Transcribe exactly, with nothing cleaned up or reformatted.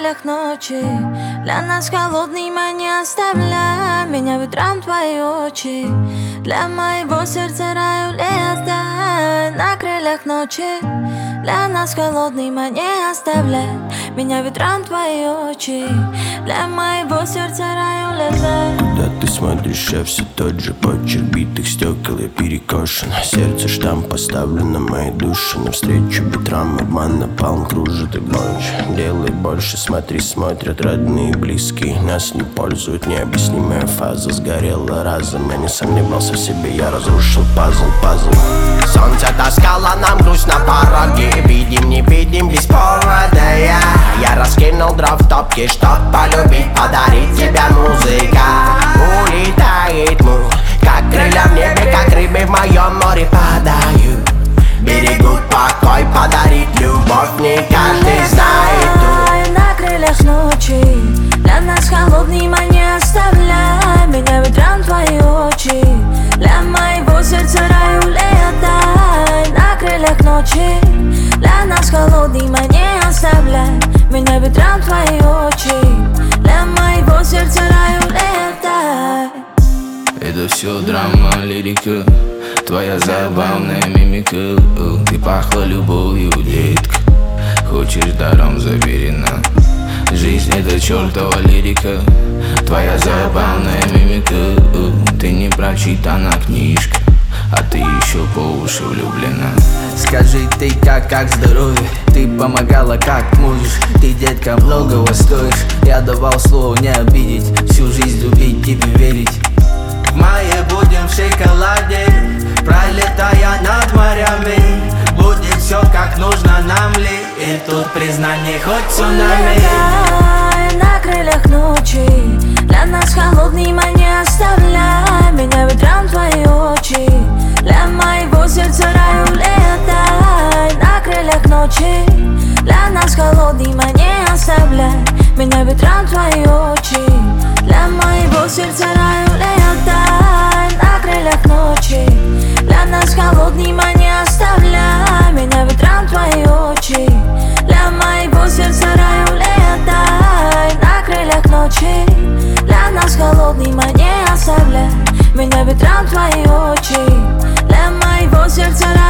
крыльях ночи. Для нас холодным, а не оставляй меня ветром твои очи. Для моего сердца раю летай на крыльях ночи. Для нас холодным, а не оставляй меня ветром твои очи. Для моего сердца раю летай. Когда ты смотришь, я все тот же почерк битых стекол, я перекошен. Сердце штамп поставлен на моей душе. Навстречу ветрам обман напалм кружит и гонче. Делай больше, смотри, смотрят родные и близкие. Нас не пользуют, необъяснимая фаза сгорела разом. Я не сомневался в себе, я разрушил пазл, пазл. Солнце таскало нам грусть на пороге. Видим, не видим, без повода я Я раскинул дров в топке, чтоб полюбить, подарить тебе музыка. Улетает мы, как крылья в небе, как рыбы в моем море падают. Берегут покой, подарить любовь не каждый знает тут. На крыльях ночи, для нас холодным, а не оставляй меня ветром твои очи. Для моего сердца раю летай на крыльях ночи. Для нас холодным, а не оставляй меня ветром твои очи. Для моего сердца раю летай. Это все драма, лирика, твоя забавная мимика. Ты пахла любовью, детка, хочешь даром заверена. Жизнь это чертова лирика, твоя забавная мимика. Ты не прочитана книжка, а ты еще по уши влюблена. Скажи ты как, как здоровье? Ты помогала как можешь. Ты, детка, многого стоишь. Я давал слово не обидеть, всю жизнь любить, тебе верить. В мае будем в шоколаде, пролетая над морями. Будет все как нужно нам ли? И тут признание хоть цунами. Улетай на крыльях ночи. Для нас холодным, а не оставляй меня ветром твои очи. Для моего сердца раю летай на крыльях ночи. Для нас холодным, а не оставляй меня ветром твои очи. Для моего сердца раю летай на крыльях ночи. Для нас холодным, а не оставляй меня ветром твои очи. Для моего сердца раю летай на крыльях ночи. Для нас холодным, а не оставляй меня ветром твои очи. Для моего сердца раю